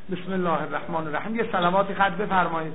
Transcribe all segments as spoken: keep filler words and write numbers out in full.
بسم الله الرحمن الرحیم. یه صلواتی خط بفرمایید.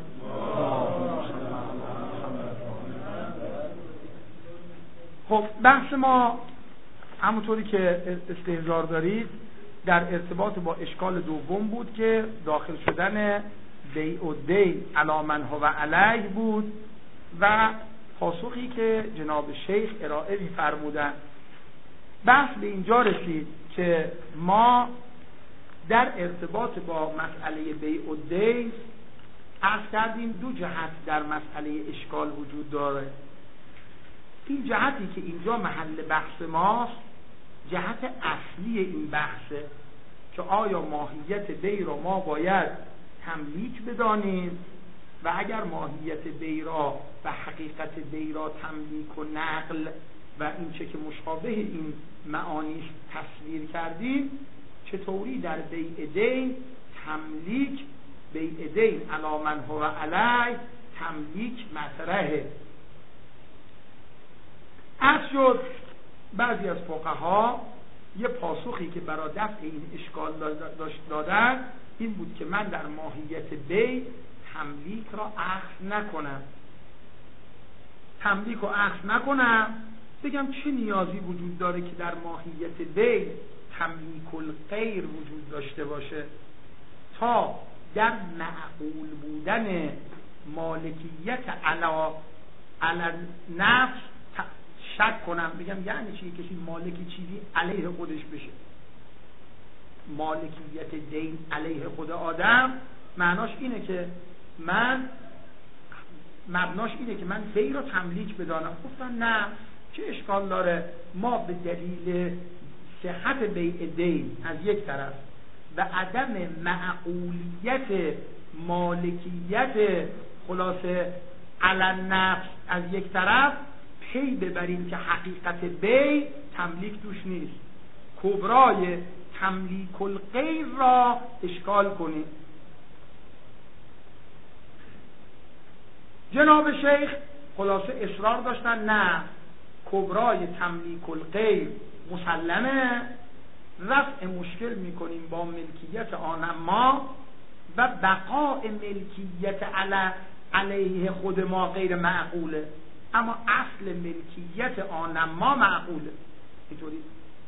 خب بحث ما همونطوری که استحضار دارید در ارتباط با اشکال دوم بود که داخل شدن بیع و دین علی من هو علیه بود و پاسخی که جناب شیخ ارائه می‌فرمودند. بحث به اینجا رسید که ما در ارتباط با مسئله بیع و دین عرض کردیم دو جهت در مسئله اشکال وجود داره. این جهتی که اینجا محل بحث ماست جهت اصلی این بحثه که آیا ماهیت بیع را ما باید تملیک بدانیم و اگر ماهیت بیع را و حقیقت بیع را تملیک و نقل و این چه که مشابه این معانی تصویر کردیم چطوری در بیع دین تملیک بیع دین علی من هو علیه تملیک مطرحه. از شد بعضی از فقها یه پاسخی که برای دفع این اشکال دادن این بود که من در ماهیت بیع تملیک را اخذ نکنم تملیک را اخذ نکنم بگم چه نیازی وجود داره که در ماهیت بیع تملیک الغیر وجود داشته باشه تا در معقول بودن مالکیت علی علی نفس شک کنم بگم یعنی چی کسی مالکی چیزی علیه خودش بشه. مالکیت دین علیه خود آدم معناش اینه که من مبناش اینه که من بیع را تملیک بدانم. گفتن نه چه اشکال داره ما به دلیل صحت بیع دین از یک طرف و عدم معقولیت مالکیت خلاصه علی نفس از یک طرف پی ببریم که حقیقت بیع تملیک توش نیست کبرای تملیک الغیر را اشکال کنیم. جناب شیخ خلاصه اصرار داشتن نه کبرای تملیک الغیر مسلمه رفع مشکل میکنیم با ملکیت آن ما و بقاء ملکیت علی علیه خود ما غیر معقوله اما اصل ملکیت آن ما معقوله. اینطوری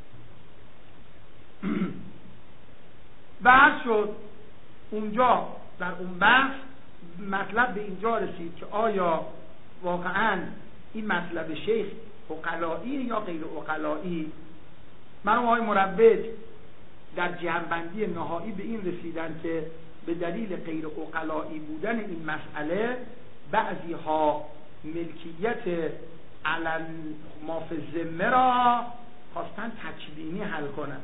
بحث شد اونجا در اون بحث مطلب به اینجا رسید که آیا واقعا این مطلب شیخ عقلایی یا غیر عقلایی. من و آقای مربد در جمع‌بندی نهایی به این رسیدن که به دلیل غیر عقلایی بودن این مسئله بعضی ها ملکیت علن ما فی الذمه را خواستن تکوینی حل کنن.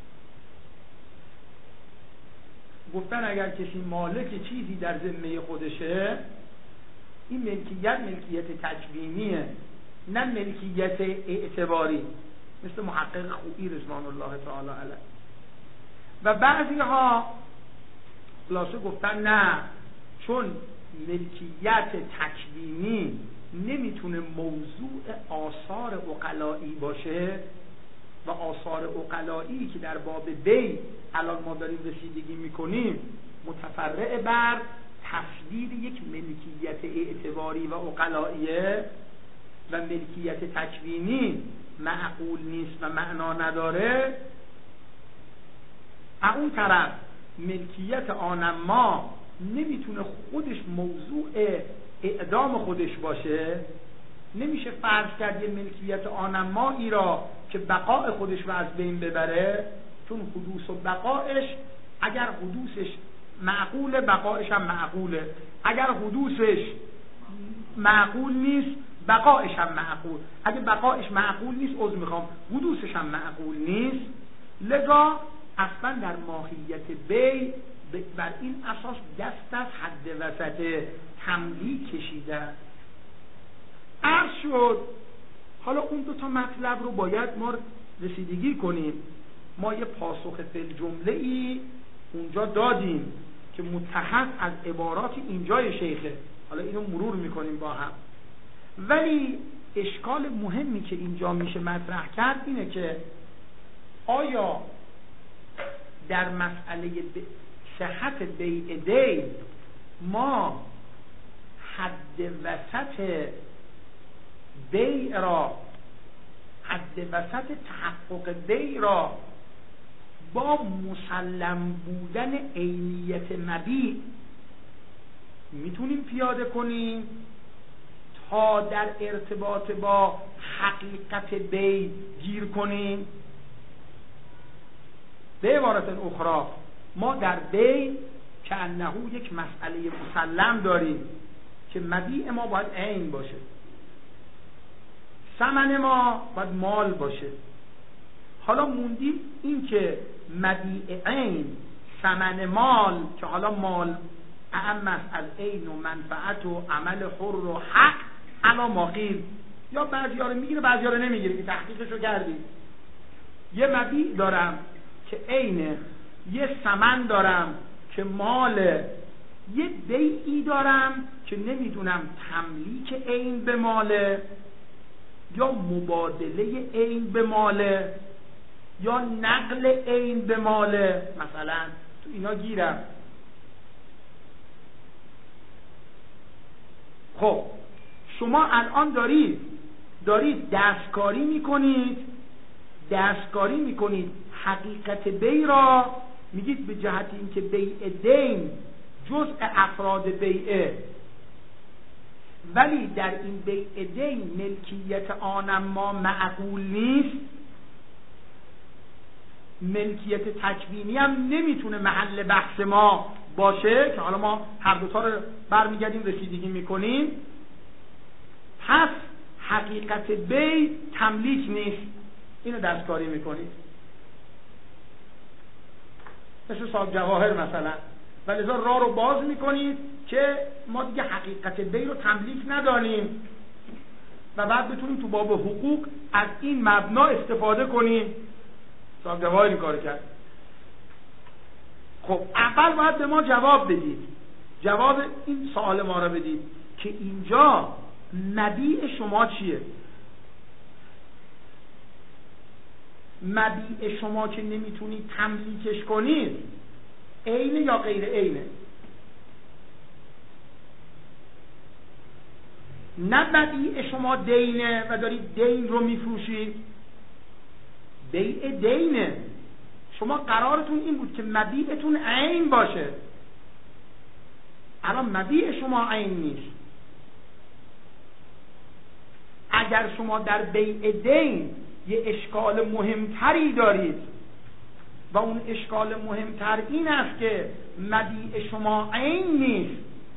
گفتن اگر کسی مالک چیزی در ذمه خودشه این ملکیت ملکیت تکوینیه نه ملکیت اعتباری مثل محقق خویی رضوان الله تعالی علیه. و بعضی ها خلاصه گفتن نه چون ملکیت تکوینی نمیتونه موضوع آثار عقلایی باشه و آثار عقلایی که در باب بیع الان ما داریم رسیدگی میکنیم متفرع بر تفسیر یک ملکیت اعتباری و عقلاییه و ملکیت تکوینی معقول نیست و معنا نداره. اون طرف ملکیت آن ما نمیتونه خودش موضوع اعدام خودش باشه نمیشه فرض کرد یه ملکیت آنمایی را که بقای خودش رو از بین ببره چون حدوث و بقایش اگر حدوثش معقوله بقایش هم معقوله اگر حدوثش معقول نیست بقایش هم معقول اگر بقایش معقول نیست عذر میخوام حدوثش هم معقول نیست. لذا اصلا در ماهیت بیع بر این اساس دست از حد وسط تملیک کشیدن. عرض شد حالا اون دو تا مطلب رو باید ما رسیدگی کنیم. ما یه پاسخ فی جمله ای اونجا دادیم که متخذ از عبارات اینجای شیخه. حالا اینو مرور میکنیم با هم. ولی اشکال مهمی که اینجا میشه مطرح کرد اینه که آیا در مسئله صحت بیع دین ما حد وسط بیع را حد وسط تحقق بیع را با مسلم بودن عینیت مبیع میتونیم پیاده کنیم تا در ارتباط با حقیقت بیع گیر کنیم. به عبارت اخرى ما در بیع که انه یک مسئله مسلم داریم که مبیع ما باید عین باشه، ثمن ما باید مال باشه. حالا موندیم این که مبیع عین ثمن مال که حالا مال اهم است از عین و منفعت و عمل حر و حق علا ما قیل، یا بعضی‌ها رو میگیره بعضی‌ها رو نمیگیره که تحقیقشو کردیم. یه مبیع دارم که عینه، یه ثمن دارم که ماله، یه بیعی دارم که نمیدونم تملیک عین به ماله یا مبادله عین به ماله یا نقل عین به ماله، مثلا تو اینا گیرم. خب شما الان دارید دارید دستکاری میکنید دستکاری میکنید حقیقت بیع را میگید به جهت اینکه بیع دین جزء افراد بیعه، ولی در این بیع دین ملکیت آنم ما معقول نیست، ملکیت تکوینی هم نمیتونه محل بحث ما باشه که حالا ما هر دوتا رو برمیگردیم رسیدگی میکنیم. پس حقیقت بیع تملیک نیست، اینو دستکاری میکنید مثل صاحب جواهر مثلا، ولی ازا راه رو باز میکنید که ما دیگه حقیقت بیع رو تملیک ندانیم و بعد بتونیم تو باب حقوق از این مبنا استفاده کنیم. صاحب جواهر این کار کرد. خب اول باید به ما جواب بدید، جواب این سوال ما رو بدید که اینجا مبیع شما چیه؟ مبیع شما که نمیتونید تملیکش کنید عینه یا غیر عینه؟ نه مبیع شما دینه و دارید دین رو میفروشید، بیع دینه. شما قرارتون این بود که مبیعتون عین باشه، الان مبیع شما عین نیست. اگر شما در بیع دین یه اشکال مهمتری دارید و اون اشکال مهمتر این است که مبیع شما عین نیست،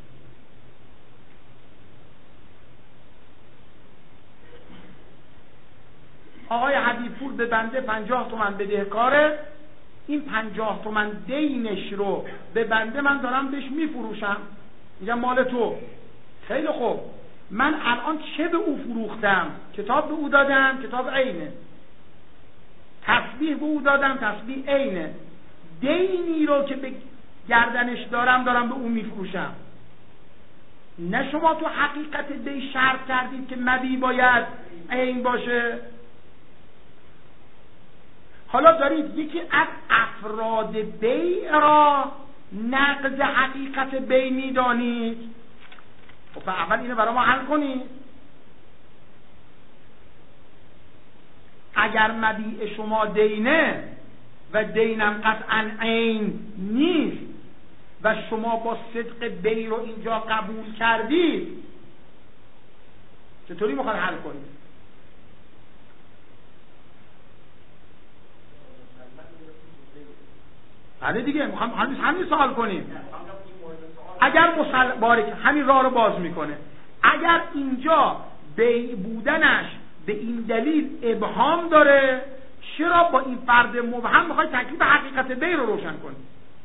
آقای حبیبپور به بنده پنجاه تومن بدهکاره، این پنجاه تومن دینش رو به بنده من دارم بهش میفروشم، میگم مال تو. خیلی خوب، من الان چه به او فروختم؟ کتاب به او دادم، کتاب عینه. تسبیح به او دادم، تسبیح عینه. دینی رو که به گردنش دارم دارم به او میفروشم. نه شما تو حقیقت بی شرط کردید که مبیع باید عین باشه. حالا دارید یکی از افراد بیع را نقض حقیقت بیع میدانید. خب اول اینو برای ما حل کنید. اگر مبیع شما دینه و دینم قطعا عین نیست و شما با صدق بیع رو اینجا قبول کردید، چطوری میخواد حل کنید؟ بله دیگه میخوام همین همین سوال کنیم. اگر مسل بارک همین راه رو باز میکنه، اگر اینجا بیع بودنش به این دلیل ابهام داره، چرا با این فرد مبهم میخوای تکلیف حقیقت بیع رو روشن کنی؟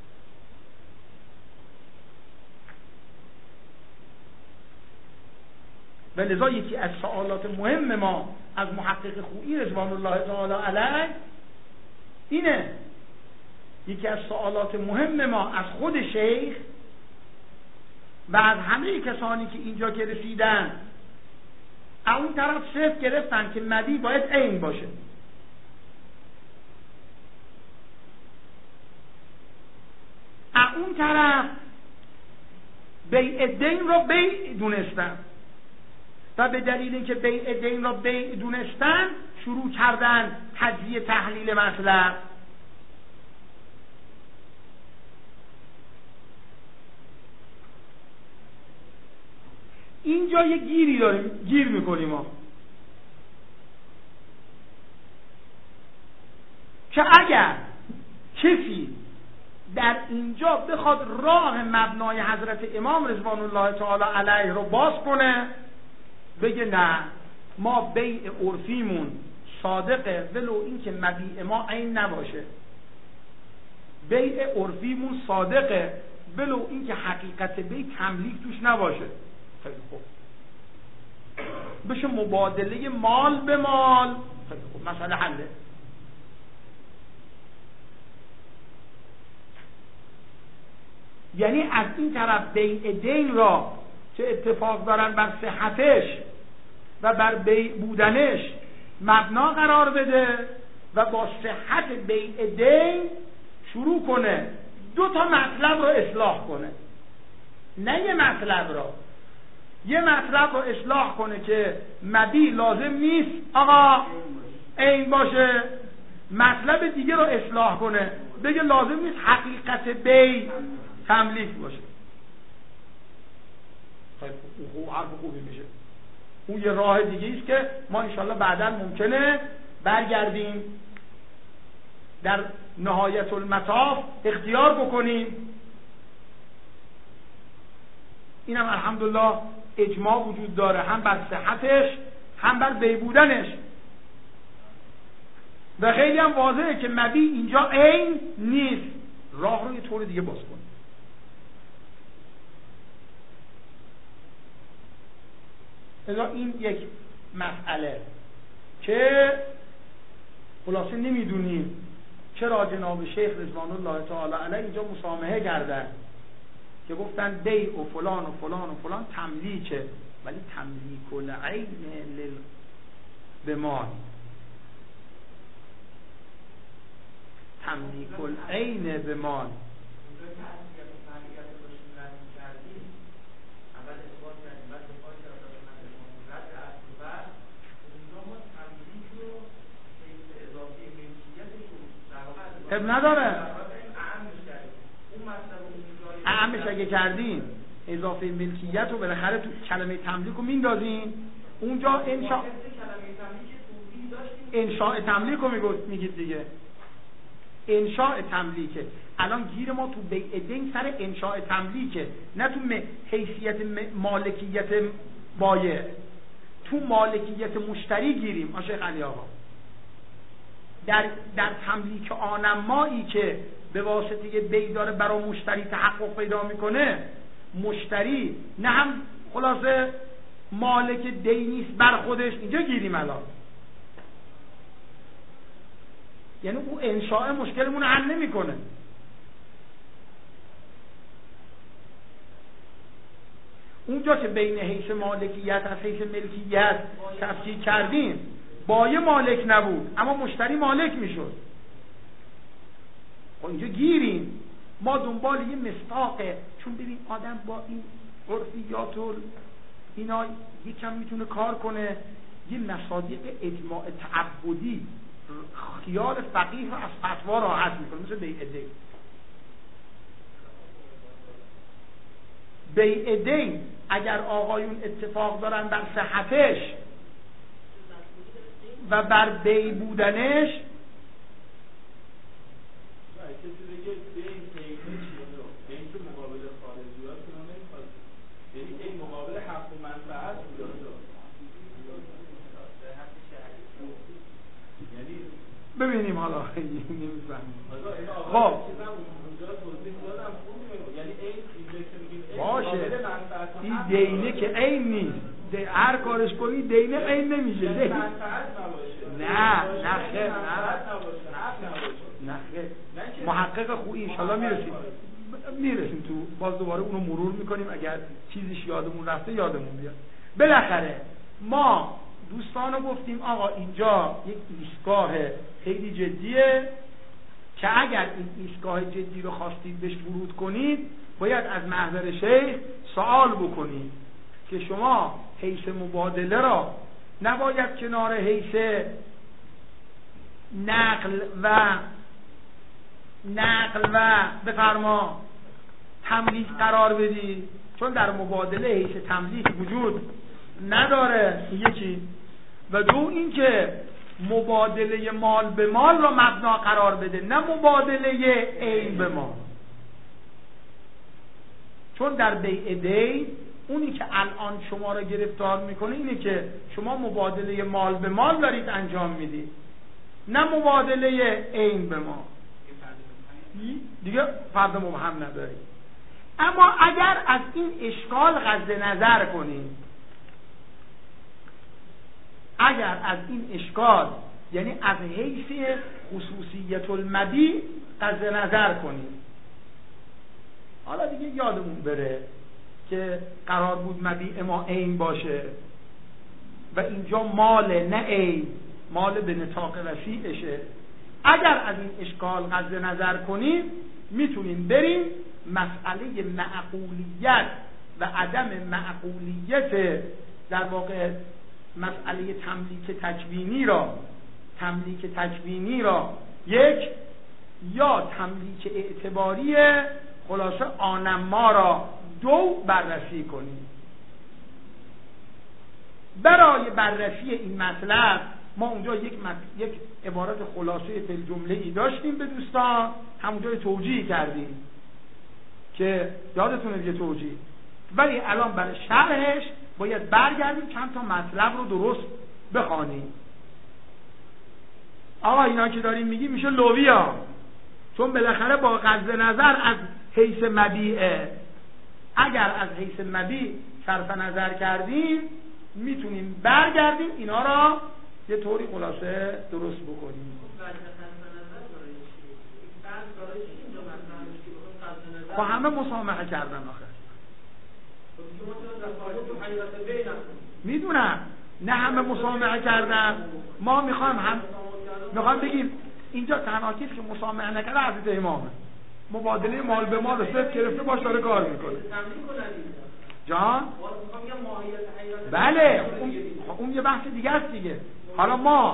و لذا یکی از سوالات مهم ما از محقق خویی رضوان الله تعالی علیه اینه، یکی از سوالات مهم ما از خود شیخ و از همه کسانی که اینجا که رسیدن اون طرف صرف گرفتن که مبیع باید عین باشه. اون طرف بیع دین را بیع دونستن و به دلیل اینکه بیع دین را بیع دونستن شروع کردن تجزیه تحلیل مطلب. اینجا یه گیری داریم، گیر میکنیم ما که اگر کسی در اینجا بخواد راه مبنای حضرت امام رضوان الله تعالی علیه رو باز کنه، بگه نه ما بیع عرفیمون صادقه ولو این که مبیع ما عین نباشه، بیع عرفیمون صادقه ولو این که حقیقت بیع تملیک توش نباشه. خیلی خوب، بشه مبادله مال به مال. خیلی خوب، مسئله حله. یعنی از این طرف بیع دین را که اتفاق دارن بر صحتش و بر بیع بودنش مبنا قرار بده و با صحت بیع دین شروع کنه دو تا مطلب رو اصلاح کنه، نه یه مطلب را. یه مطلب رو اصلاح کنه که مبیع لازم نیست آقا عین باشه، مطلب دیگه رو اصلاح کنه بگه لازم نیست حقیقت بیع تملیک باشه. خیلی خوب، حرف خوبی میشه. اون یه راه دیگه است که ما انشالله بعدا ممکنه برگردیم در نهایت المطاف اختیار بکنیم. اینم الحمدلله اجماع وجود داره، هم بر صحتش هم بر بیع بودنش و خیلی هم واضحه که مبیع اینجا عین نیست. راه رو یه طور دیگه باز کنیم. اذا این یک مسئله که خلاصه نمیدونیم چرا جناب شیخ رضوان الله تعالی علیه اینجا مسامحه کردن که گفتن بیع و فلان و فلان و فلان تملیکه، ولی تملیک العین لل بمال، تملیک العین بمال. اب نداره اعمش اگه کردین اضافه ملکیت رو بالاخره تو کلمه تملیک رو میندازین اونجا. انشاء انشاء تملیک رو میگید دیگه، انشاء تملیکه. الان گیر ما تو بیع دین سر انشاء تملیکه، نه تو حیثیت مالکیت بایع. تو مالکیت مشتری گیریم آشیخ علی آقا. در در تملیک آنمایی که به واسطه بیع داره برای مشتری تحقق پیدا میکنه، مشتری نه هم خلاصه مالک دینیست بر خودش، اینجا گیریم الان. یعنی او انشاء مشکلمون حل نمیکنه. اونجا که بین حیث مالکیت از حیث ملکیت تفکیک کردیم، بایع مالک نبود اما مشتری مالک میشد. خب اینجا گیریم ما دنبال یه مصداقه، چون ببین آدم با این عرفیات و اینا یکم میتونه کار کنه، یه مصادیق اجماع تعبدی خیال فقیه رو از فتوا راحت میکنه، مثل بیع دین. بیع دین اگر آقایون اتفاق دارن بر صحتش و بر بیع بودنش، ببینیم حالا نمی‌فهمم. خب باشه، این دینه که عین نیست، هر کارش کنی دینه عین نمیشه. نه نه خیر، نه خیر، محقق خوبی انشالله میرسیم میرسیم تو باز دوباره اونو مرور میکنیم، اگر چیزیش یادمون رفته یادمون بیاد. بالاخره ما دوستانو گفتیم آقا اینجا یک ایستگاه خیلی جدیه که اگر این ایستگاه جدی رو خواستید بهش ورود کنید باید از محضر شیخ سوال بکنید که شما حیث مبادله را نباید کنار حیث نقل و نقل و بفرما تملیک قرار بدی، چون در مبادله حیث تملیک وجود نداره. یکی و دو اینکه مبادله مال به مال را مبنا قرار بده، نه مبادله عین به مال. چون در بیع دین اونی که الان شما را گرفتار میکنه اینه که شما مبادله مال به مال دارید انجام میدید، نه مبادله عین به مال. دیگه فرد مبهم نداری. اما اگر از این اشکال قصد نظر کنیم، اگر از این اشکال یعنی از حیث خصوصیت المبیع قصد نظر کنیم، حالا دیگه یادمون بره که قرار بود مبیع ما عین باشه و اینجا مال نه عین، مال به نطاق وسیعشه. اگر از این اشکال قصد نظر کنیم میتونیم بریم مسئله معقولیت و عدم معقولیت، در واقع مسئله تملیک تکوینی را تملیک تکوینی را یک یا تملیک اعتباری خلاصه آنما را دو بررسی کنیم. برای بررسی این مطلب ما اونجا یک مط... یک عبارت خلاصه فی الجمله ای داشتیم به دوستان، همونجا توجیه کردیم که یادتونه دیگه توجیه، ولی الان برای شرحش باید برگردیم چند تا مطلب رو درست بخوانیم. آقا اینا که داریم میگیم میشه لوبیا، چون بالاخره با قصد نظر از حیث مبیعه. اگر از حیث مبیع صرف نظر کردیم میتونیم برگردیم اینا را یه طوری خلاصه درست بکنیم. خب همه مسامحه کردن آخر. میدونم نه همه مسامحه کردن. ما میخوایم هم میخوایم بگیم اینجا تنها کسی که مسامحه نکرده حضرت امامه، مبادله مال به مال صرف گرفته باش داره کار میکنه. جان بله اون, اون یه بحث دیگه است دیگه. حالا ما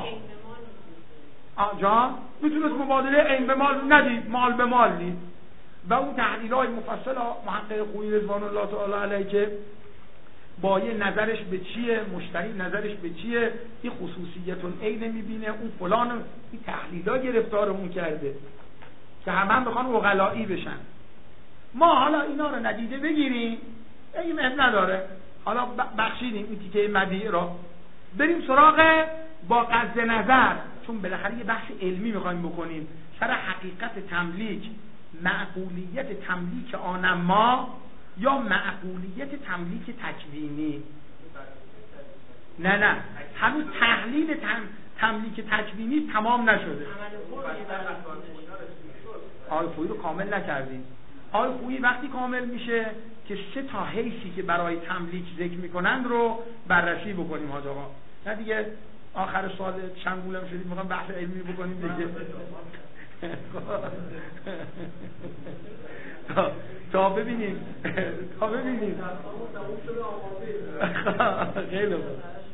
جان میتونست مبادله عین به مال ندید، مال به مال دید و اون تحلیل‌های مفصل محقق خویی رضوان الله تعالی علیه که بایع نظرش به چیه، مشتری نظرش به چیه، این خصوصیتون عین میبینه، اون فلان، این تحلیل‌ها گرفتارمون کرده که همه هم بخوان عقلایی بشن. ما حالا اینا رو ندیده بگیریم، این مهم نداره، حالا بخشیدیم این تیکه مبیع را، بریم سراغ با قصد نظر، چون بالاخره یه بحث علمی میخوایم بکنیم سر حقیقت تملیک، معقولیت تملیک آنما یا معقولیت تملیک تکوینی. نه نه هنوز تحلیل تم... تملیک تکوینی تمام نشده. آقای خویی رو کامل نکردیم. آقای خویی وقتی کامل میشه که سه تا حیثی که برای تملیک ذکر میکنند رو بررسی بکنیم حاج آقا. نه دیگه آخر سال چنگولم شدیم میخوام بحث علمی بکنیم دیگه. تا, تا ببینیم تا ببینیم خیلی خوب.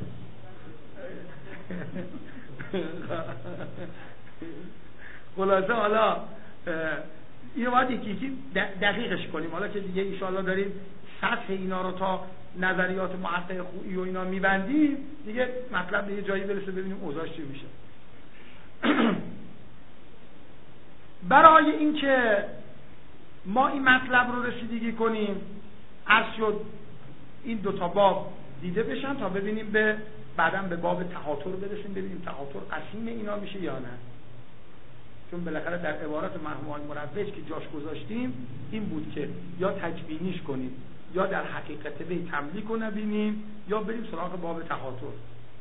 خلاصه حالا اینو باید یکی یکی دقیقش کنیم. حالا که دیگه انشاءالله داریم سطح اینا رو تا نظریات محقق خویی و اینا میبندیم، دیگه مطلب به یه جایی برسه ببینیم اوضاعش چی میشه. برای اینکه ما این مطلب رو رسیدگی کنیم عرض شد این دوتا باب دیده بشن تا ببینیم به بعداً به باب تهاتر برسیم، ببینیم تهاتر قسیم اینا میشه یا نه. چون بالاخره در عبارت محمول مروج که جاش گذاشتیم این بود که یا تکوینیش کنیم یا در حقیقت به تملیک رو نبینیم یا بریم سراغ باب تهاتر.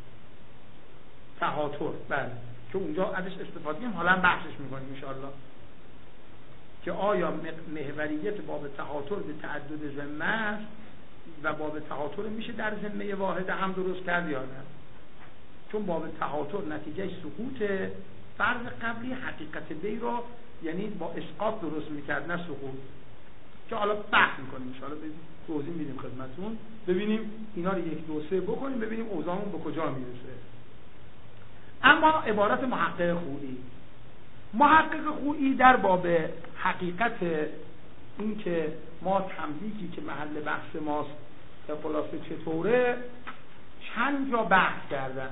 تهاتر بله که اونجا ازش استفاده کنیم، حالا بحثش میکنیم انشاءالله که آیا محوریت باب تهاتر به تعدد ذمه است و باب تهاتر میشه در ذمه واحد هم درست کرد یا نه. چون باب تهاتر نتیجه سقوط فرض قبلی حقیقت بی رو یعنی با اسقاط درست میکرد نه سقوط، که حالا بحث میکنیم ان شاءالله، توضیح میدیم خدمتتون، ببینیم اینا رو یک دو سه بکنیم ببینیم اوضاعمون به کجا میرسه. اما عبارت محقق خویی، محقق خویی در باب حقیقت این که ما تملیکی که محل بحث ماست خلاصه چطوره چند جا بحث کردن.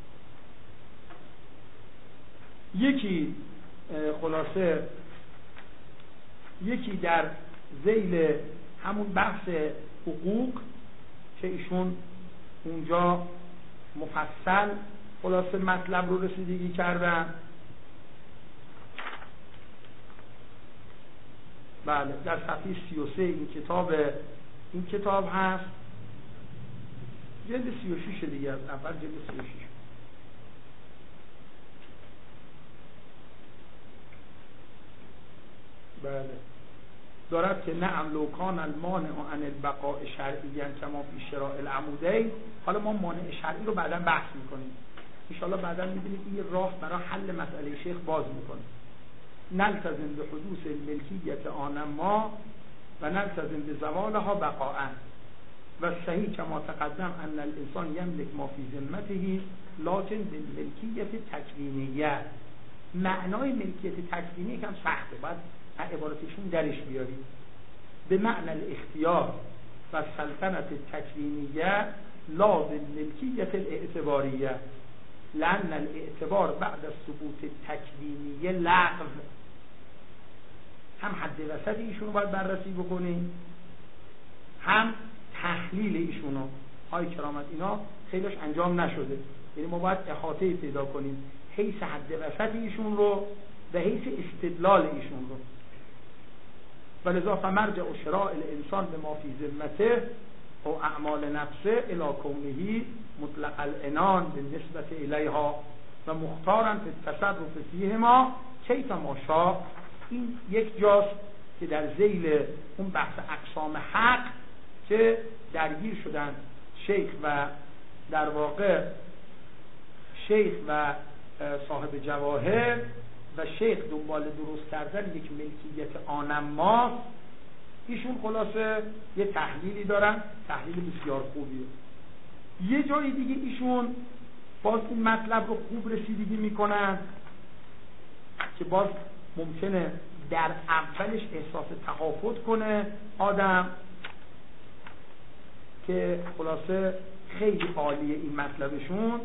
یکی خلاصه یکی در ذیل همون بحث حقوق که ایشون اونجا مفصل خلاصه مطلب رو رسیدگی کردن. بله در صفحه سی و سه این کتاب این کتاب هست، جلد سی و شش دیگه، اول جلد سی و شش. بله دارد که نعم لو کان المانع عن البقاء شرعیاً کما فی شراء العمودین. حالا ما مانع شرعی رو بعدا بحث میکنیم ان شاءالله، بعدا میبینید این راه برای حل مسئله شیخ باز میکنه. نلتزم به حدوث الملکیت آنما و نلتزم به زوالها بقاءً و صحیح کما تقدم ان الانسان یملک ما فی ذمته لکن بالملکیت تکوینیه. معنای ملکیت تکوینی کم سخته، باید عبارتشون درش بیاریم. به معنی الاختیار و سلطنت تکوینیه لا بالملکیت الاعتباریه لأن الاعتبار بعد از ثبوت تکوینیه لغو. هم حد وسط ایشونو باید بررسی بکنیم، هم تحلیل ایشونو. های کرامت اینا خیلیش انجام نشده، یعنی ما باید احاطه پیدا کنیم حیث حد وسط ایشون رو و حیث استدلال ایشون رو. ولذا فمرجع شراء الانسان به ما فی ذمته او اعمال نفسه الی کونه مطلق العنان بالنسبت الیها و مختارا فی التصرف فیهما کیف ما شاء. این یک جاست که در ذیل اون بحث اقسام حق که درگیر شدن شیخ و در واقع شیخ و صاحب جواهر و شیخ دنبال درست کردن یک ملکیت آنما. ایشون خلاصه یه تحلیلی دارن، تحلیل بسیار خوبیه. یه جای دیگه ایشون باز این مطلب رو خوب رسیدگی میکنن که باز ممکنه در اولش احساس تخافت کنه آدم، که خلاصه خیلی عالیه این مطلبشون.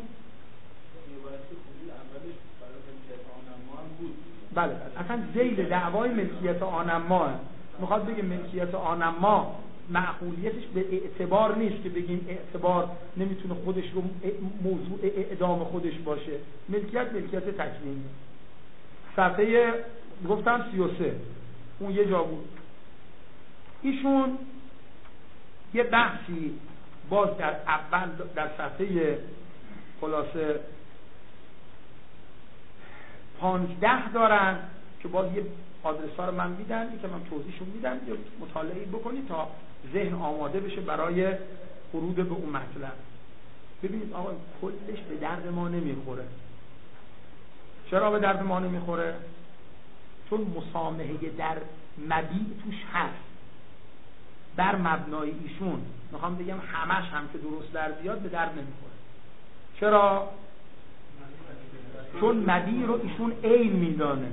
بله اصلا ذیل دعوای ملکیت آنما میخواد بگه ملکیت آنما معقولیتش به اعتبار نیست که بگیم اعتبار نمیتونه خودش رو موضوع اعدام خودش باشه. ملکیت ملکیت تکوینی. صفحه گفتم سی و سه اون یه جا بود. ایشون یه بحثی باز در اول در صفحه خلاصه پانزده دارن که باز یه آدرس ها رو من میدم که من توضیحشون میدم، یه مطالعه بکنید تا ذهن آماده بشه برای ورود به اون مطلب. ببینید آقا کلش به درد ما نمیخوره. چرا به درد ما نمیخوره؟ چون مسامحه در مبیع توش هست. بر مبنای ایشون میخوام بگم همش هم که درست در بیاد به درد نمیخوره. چرا؟ چون مبیع رو ایشون عین میدانه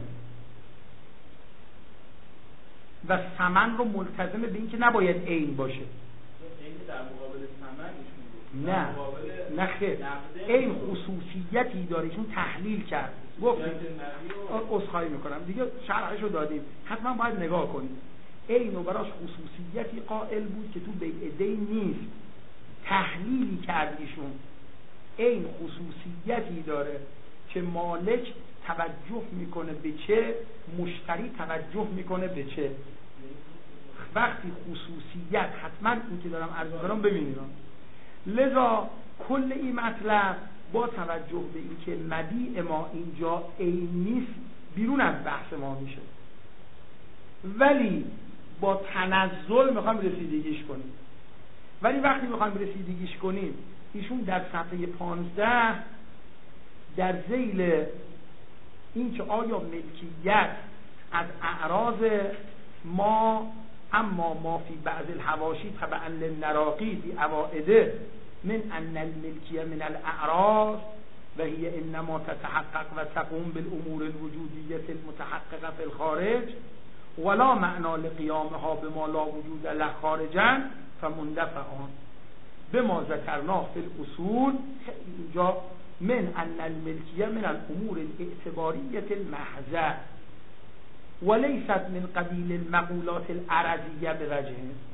و ثمن رو ملتزمه به این که نباید عین باشه. عین در مقابل ثمن ایشون نه نه خیر، عین خصوصیتی داره. ایشون تحلیل کرد، گفت عذرخواهی میکنم دیگه شرحش رو دادیم، حتما باید نگاه کنید. عین و براش خصوصیتی قائل بود که تو بیع دین نیست. تحلیلی کرد ایشون. عین خصوصیتی داره که مالک توجه میکنه به چه، مشتری توجه میکنه به چه. وقتی خصوصیت حتما این که دارم عرض میکنم ببینید، لذا کل این مطلب با توجه به این که مبیع ما اینجا عین نیست بیرون از بحث ما میشه، ولی با تنزل میخوام رسیدگیش کنیم. ولی وقتی میخوام رسیدگیش کنیم ایشون در صفحه پانزده در ذیل این که آیا ملکیت از اعراض ما اما ما فی بعض الحواشی تبعا للنراقی فی اوائده من ان الملکیه من الاعراض و هي انما تتحقق و تقوم بالامور الوجودیه المتحققه فی الخارج ولا معنا لقیامها بما لا وجود له خارجا فمندفعان بما ذکرنا فی الاصول. اینجا من ان الملکیه من الامور الاعتباریه المحضه وليست من قبیل المقولات العرضیه بوجه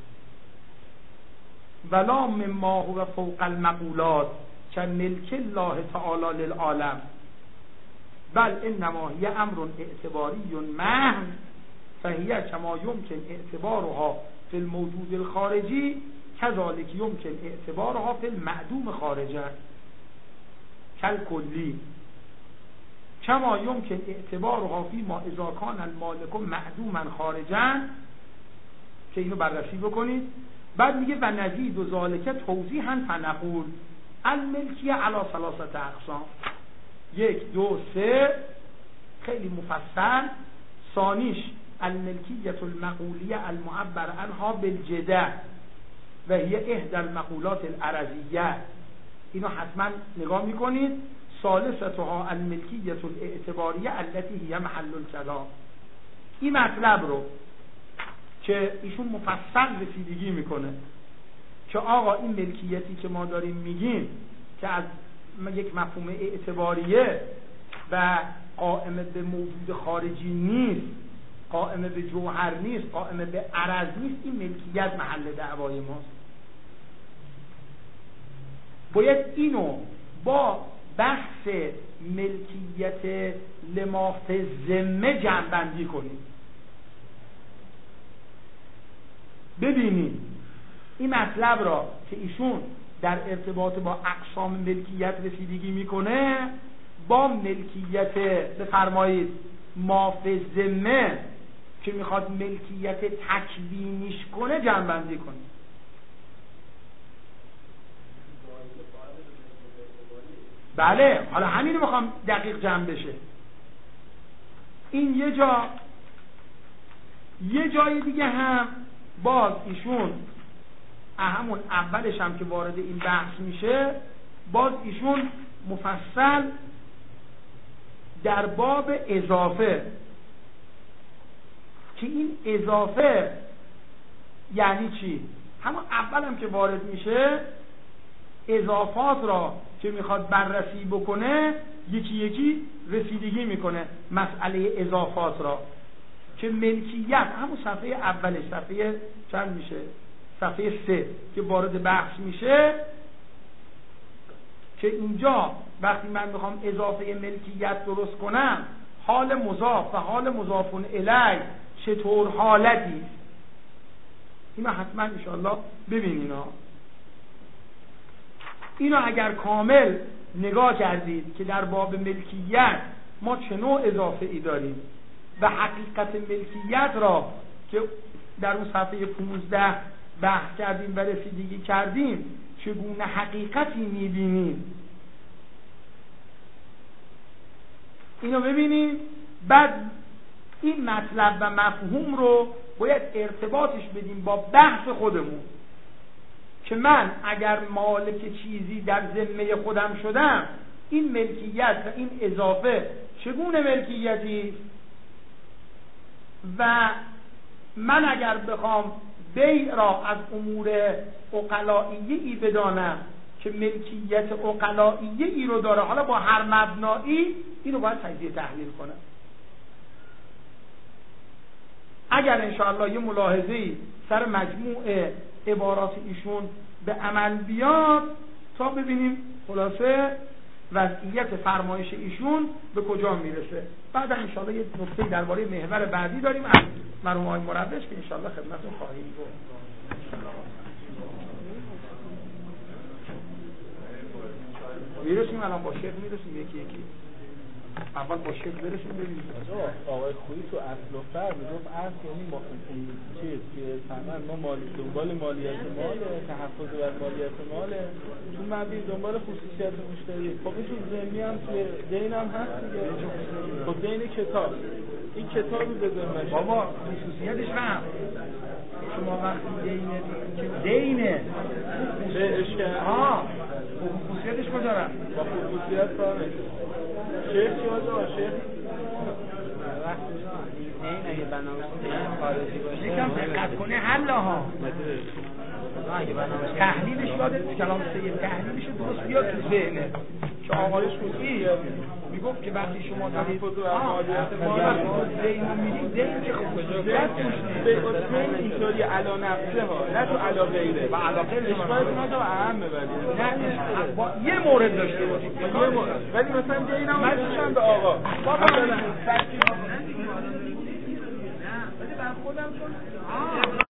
ولا مما هو فوق المقولات كملك الله تعالى للعالم بل انما هي امر اعتباری محض فهي كما يمكن اعتبارها في الموجود الخارجي كذلك يمكن اعتبارها في المعدوم خارجا كالكلي كما يمكن اعتبارها فيما اذا كان المالك معدوما خارجا که اینو بررسی بکنید. بعد میگه و نزید و ذالک توضیحا فنقول الملکیه علی ثلاثه اقسام، یک دو سه خیلی مفصل. ثانیش الملکیت المقولیه المعبر عنها بالجده و هي احدى المقولات العرضیه، اینو حتما نگاه میکنید. ثالثتها الملکیت الاعتباریه التي هي محل الكلام. این مطلب رو که ایشون مفصل رسیدگی میکنه که آقا این ملکیتی که ما داریم میگیم که از یک مفهوم اعتباریه و قائم به موجود خارجی نیست، قائم به جوهر نیست، قائم به عرض نیست، این ملکیت محل دعوای ماست. باید اینو با بحث ملکیت لما فی الذمه جمع بندی کنیم. ببینید این مطلب را که ایشون در ارتباط با اقسام ملکیت رسیدگی میکنه با ملکیت بفرمایید ما فی الذمه که میخواد ملکیت تکوینیش کنه جمع بندی کنه. بله، حالا همین رو میخوام دقیق جمع بشه. این یه جا یه جای دیگه هم باز ایشون همون اولش هم که وارد این بحث میشه باز ایشون مفصل در باب اضافه که این اضافه یعنی چی؟ همون اول هم که وارد میشه اضافات را که میخواد بررسی بکنه یکی یکی رسیدگی میکنه مسئله اضافات را که ملکیت همون صفحه اولش صفحه چند میشه؟ صفحه سه که وارد بحث میشه که اینجا وقتی من میخوام اضافه ملکیت درست کنم حال مضاف و حال مضافون الی چطور حالتی است اینو حتما انشاءالله ببینین. اینو اگر کامل نگاه کردید که در باب ملکیت ما چه نوع اضافه ای داریم و حقیقت ملکیت را که در اون صفحه پانزده بحث کردیم و رسیدگی کردیم چگونه حقیقتی میبینیم اینو ببینیم. بعد این مطلب و مفهوم رو باید ارتباطش بدیم با بحث خودمون که من اگر مالک چیزی در ذمه خودم شدم این ملکیت و این اضافه چگونه ملکیتی و من اگر بخوام بیع را از امور عقلائیه ای بدانم که ملکیت عقلائیه ای رو داره حالا با هر مبنایی اینو باید تجزیه تحلیل کنم. اگر انشاءالله یه ملاحظه‌ای سر مجموع عبارات ایشون به عمل بیاد تا ببینیم خلاصه وضعیت فرمایش ایشون به کجا میرسه. بعد انشاءالله یه نکته درباره محور بعدی داریم از مرحوم آقای مروش که انشاءالله خدمتتون خواهیم گفت. میرسیم الان با شیخ میرسیم یکی یکی اول با شیخ برسیم ببینیم. آقای خویی تو اصل و فرق میگفت اصل یعنی ما چیز که ثمن ما مالی دنبال مالیات مال، تحفظ بر مالیات مال، تو مبنی دنبال خصوصیت مشتری. خب این تو ضمنی هم توی دین هم هست دیگه. خب دین کتاب این کتابی به ذمه بابا خصوصیتش هم شما وقتی دین که دینه به اشکال ها خصوصیتش کجا با خصوصیت کار نمیشه. شیخ چی باشه شیخ این اگه بنابراین خارجی باشه یکم دقت کنه حل ها تحلیلش یادت کلام سید تحلیلش درست بیاد تو ذهنه که آقای خوزی میگفت که وقتی شما دارید دین رو میدید دین که خصوصیت به اصلا اینطوری علا نفسه ها نه تو علا غیره و علا غیره اشکالت نه تو اهم ببرید نه یه مورد داشته باشید یه مورد ولی مثلا دین هم مجبورشن به آقا بابا نه ولی من خودم چون